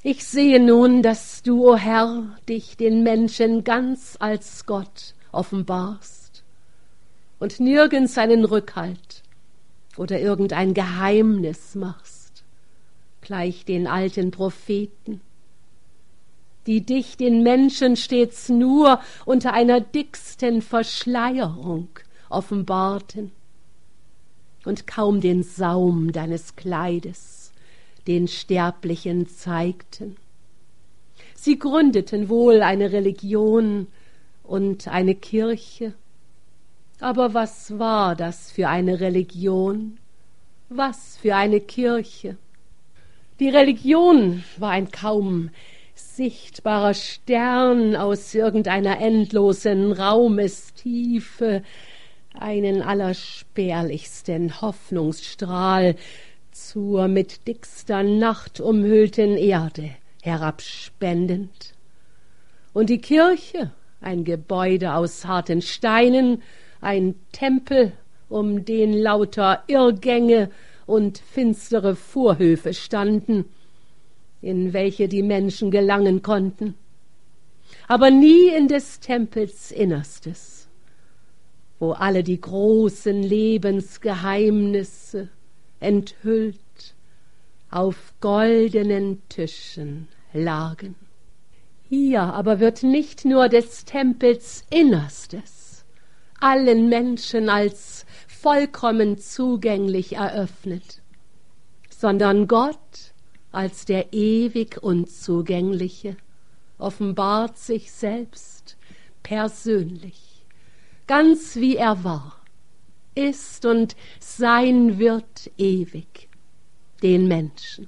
Ich sehe nun, dass du, o Herr, dich den Menschen ganz als Gott offenbarst und nirgends einen Rückhalt oder irgendein Geheimnis machst, gleich den alten Propheten, die dich den Menschen stets nur unter einer dicksten Verschleierung offenbarten und kaum den Saum deines Kleides den Sterblichen zeigten. Sie gründeten wohl eine Religion und eine Kirche, aber was war das für eine Religion? Was für eine Kirche? Die Religion war ein kaum sichtbarer Stern aus irgendeiner endlosen Raumestiefe, einen allerspärlichsten Hoffnungsstrahl zur mit dickster Nacht umhüllten Erde herabspendend. Und die Kirche, ein Gebäude aus harten Steinen, ein Tempel, um den lauter Irrgänge und finstere Vorhöfe standen, in welche die Menschen gelangen konnten, aber nie in des Tempels Innerstes, wo alle die großen Lebensgeheimnisse enthüllt auf goldenen Tischen lagen. Hier aber wird nicht nur des Tempels Innerstes allen Menschen als vollkommen zugänglich eröffnet, sondern Gott als der ewig Unzugängliche offenbart sich selbst persönlich, ganz wie er war, ist und sein wird ewig, den Menschen.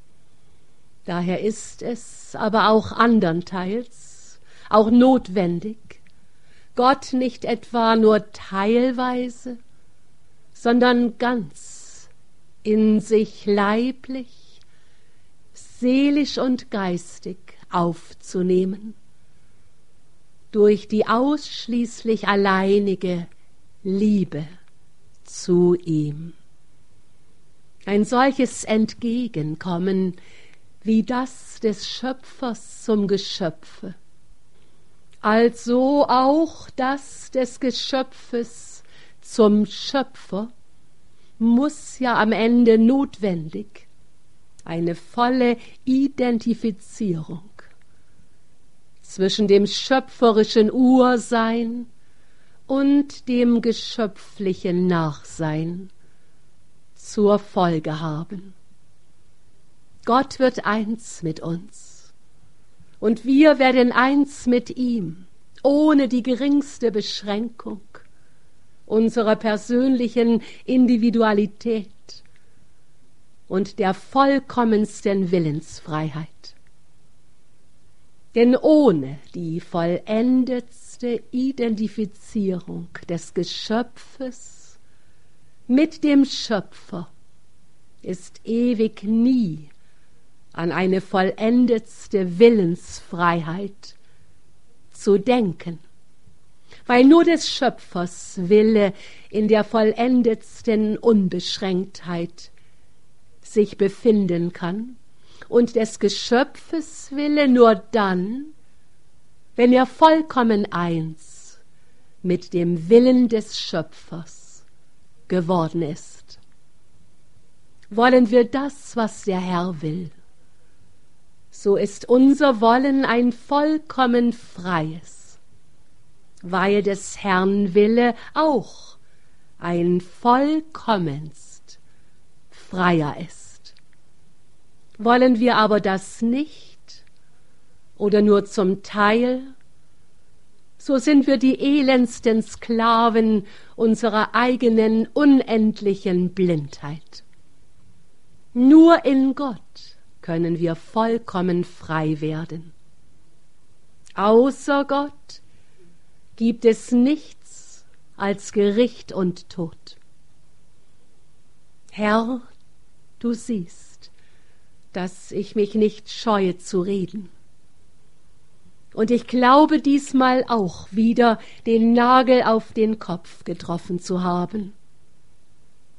Daher ist es aber auch andernteils, auch notwendig, Gott nicht etwa nur teilweise, sondern ganz in sich leiblich, seelisch und geistig aufzunehmen, durch die ausschließlich alleinige Liebe zu ihm. Ein solches Entgegenkommen wie das des Schöpfers zum Geschöpfe, also auch das des Geschöpfes zum Schöpfer, muss ja am Ende notwendig eine volle Identifizierung zwischen dem schöpferischen Ursein und dem geschöpflichen Nachsein zur Folge haben. Gott wird eins mit uns und wir werden eins mit ihm, ohne die geringste Beschränkung unserer persönlichen Individualität und der vollkommensten Willensfreiheit. Denn ohne die vollendetste Identifizierung des Geschöpfes mit dem Schöpfer ist ewig nie an eine vollendetste Willensfreiheit zu denken, weil nur des Schöpfers Wille in der vollendetsten Unbeschränktheit sich befinden kann und des Geschöpfes Wille nur dann, wenn er vollkommen eins mit dem Willen des Schöpfers geworden ist. Wollen wir das, was der Herr will, so ist unser Wollen ein vollkommen freies, weil des Herrn Wille auch ein vollkommenst freier ist. Wollen wir aber das nicht oder nur zum Teil, so sind wir die elendsten Sklaven unserer eigenen unendlichen Blindheit. Nur in Gott können wir vollkommen frei werden. Außer Gott gibt es nichts als Gericht und Tod. Herr, du siehst, dass ich mich nicht scheue zu reden. Und ich glaube diesmal auch wieder den Nagel auf den Kopf getroffen zu haben.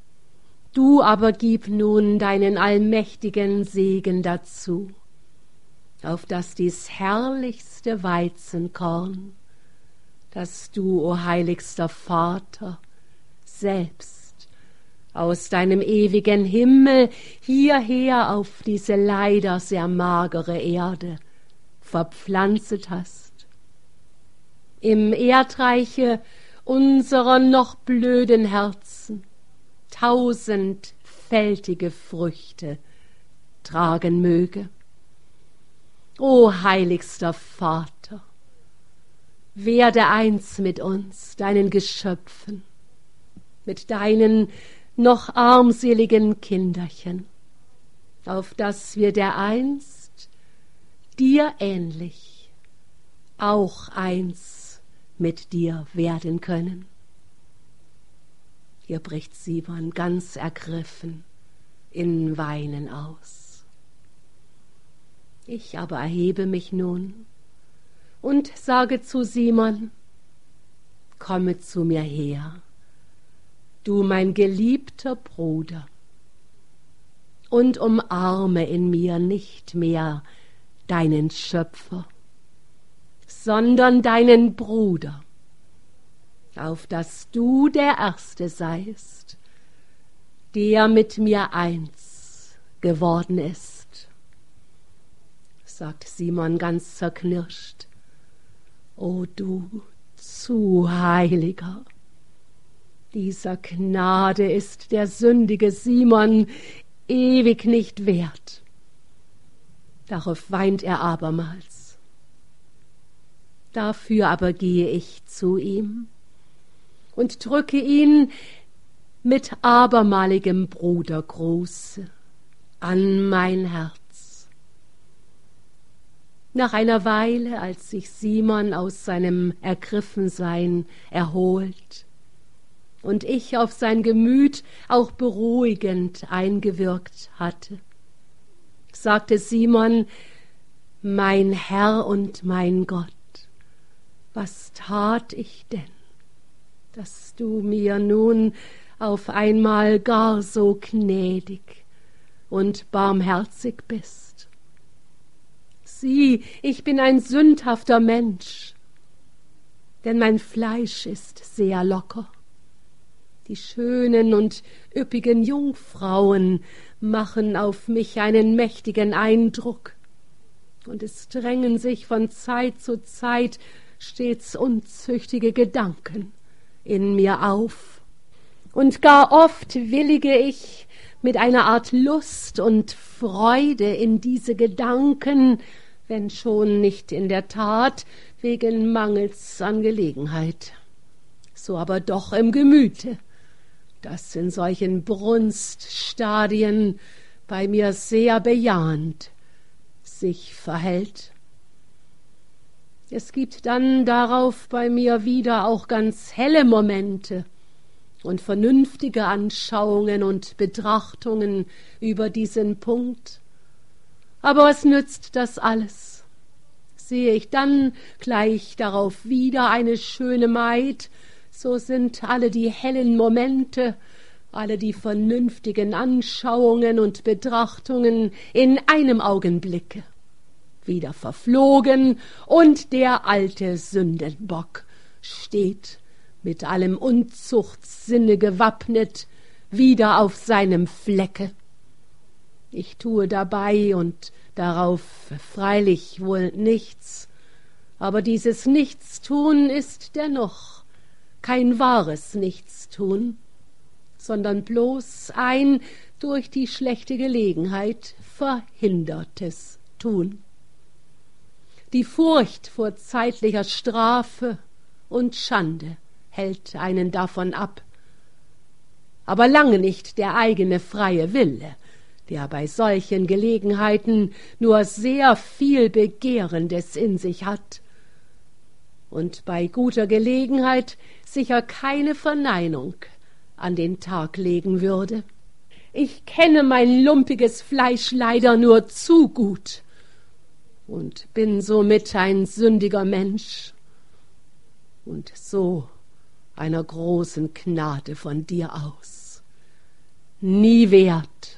Du aber gib nun deinen allmächtigen Segen dazu, auf dass dies herrlichste Weizenkorn, das du, o heiligster Vater, selbst aus deinem ewigen Himmel hierher auf diese leider sehr magere Erde verpflanzet hast, im Erdreiche unserer noch blöden Herzen tausendfältige Früchte tragen möge. O heiligster Vater, werde eins mit uns, deinen Geschöpfen, mit deinen noch armseligen Kinderchen, auf dass wir dereinst dir ähnlich auch eins mit dir werden können. Hier bricht Simon ganz ergriffen in Weinen aus. Ich aber erhebe mich nun und sage zu Simon: Komme zu mir her, du mein geliebter Bruder, und umarme in mir nicht mehr deinen Schöpfer, sondern deinen Bruder, auf dass du der Erste seist, der mit mir eins geworden ist. Sagt Simon ganz zerknirscht: O du zu Heiliger, dieser Gnade ist der sündige Simon ewig nicht wert. Darauf weint er abermals. Dafür aber gehe ich zu ihm und drücke ihn mit abermaligem Brudergruße an mein Herz. Nach einer Weile, als sich Simon aus seinem Ergriffensein erholt und ich auf sein Gemüt auch beruhigend eingewirkt hatte, sagte Simon: Mein Herr und mein Gott, was tat ich denn, dass du mir nun auf einmal gar so gnädig und barmherzig bist? Sieh, ich bin ein sündhafter Mensch, denn mein Fleisch ist sehr locker. Die schönen und üppigen Jungfrauen machen auf mich einen mächtigen Eindruck, und es drängen sich von Zeit zu Zeit stets unzüchtige Gedanken in mir auf, und gar oft willige ich mit einer Art Lust und Freude in diese Gedanken, wenn schon nicht in der Tat wegen Mangels an Gelegenheit, so aber doch im Gemüte, das in solchen Brunststadien bei mir sehr bejahend sich verhält. Es gibt dann darauf bei mir wieder auch ganz helle Momente und vernünftige Anschauungen und Betrachtungen über diesen Punkt. Aber was nützt das alles? Sehe ich dann gleich darauf wieder eine schöne Maid, so sind alle die hellen Momente, alle die vernünftigen Anschauungen und Betrachtungen in einem Augenblicke wieder verflogen, und der alte Sündenbock steht, mit allem Unzuchtsinne gewappnet, wieder auf seinem Flecke. Ich tue dabei und darauf freilich wohl nichts, aber dieses Nichtstun ist dennoch kein wahres Nichtstun, sondern bloß ein durch die schlechte Gelegenheit verhindertes Tun. Die Furcht vor zeitlicher Strafe und Schande hält einen davon ab, aber lange nicht der eigene freie Wille, der bei solchen Gelegenheiten nur sehr viel Begehrendes in sich hat und bei guter Gelegenheit sicher keine Verneinung an den Tag legen würde. Ich kenne mein lumpiges Fleisch leider nur zu gut und bin somit ein sündiger Mensch und so einer großen Gnade von dir aus nie wert,